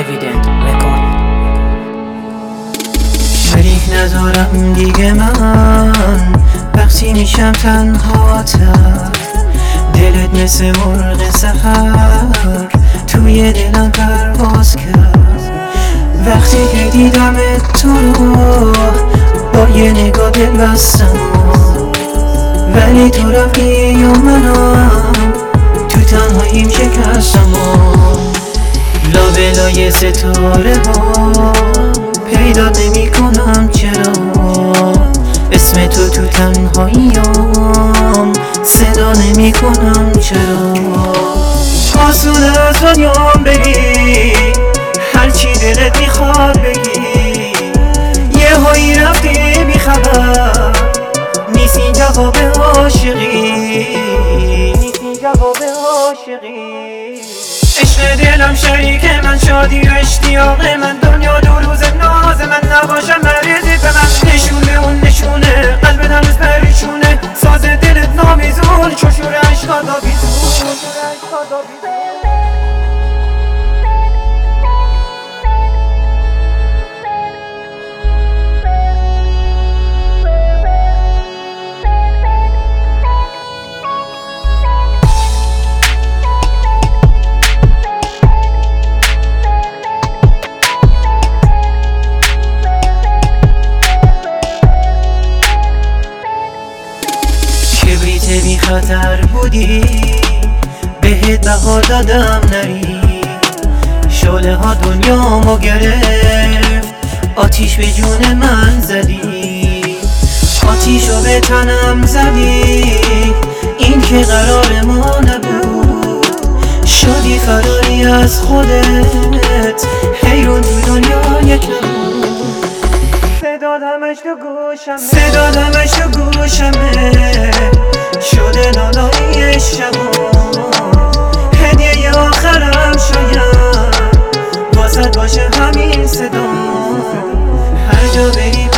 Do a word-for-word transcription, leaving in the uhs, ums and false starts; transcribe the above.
Evident Record. شریک ندارم دیگه من، وقتی میشم تنهاتر. دلت مثل مرغ سحر توی دلم پرواز کرد. وقتی که دیدمت تو رو با یه نگاه دل بستم، ولی تو رفتی و منم تو تنهاییم شکستم. لابلای ستاره ها پیدا نمی کنم چرا، اسم تو تو تنهاییم صدا نمی کنم چرا. آسون از دنیام بگی هرچی دلت میخواد بگی، یه هایی رفتی بی خبر نیستی جواب عاشقی، نیستی جواب عاشقی. عشق دلم شریک من، شادی و اشتیاق من، دنیا دو روز ناز من، نباشم مریضی به من. نشونه اون نشونه قلبت هنوز پریشونه، ساز دلت نامیزون چشور عشقا داویزون. بی خطر بودی بهت بها دادم نری، شعله ها دنیامو گرفت، آتیش به جون من زدی، آتیشو به تنم زدی. این که قرار ما نبود، شدی فراری از خودت، حیرون تو دنیا یک نبود. صدا دمش تو گوشمه، صدا دمش تو گوشمه، شده نالایی شبا. هدیه آخرم شاید واسد باشه همین صدا، هر جا بری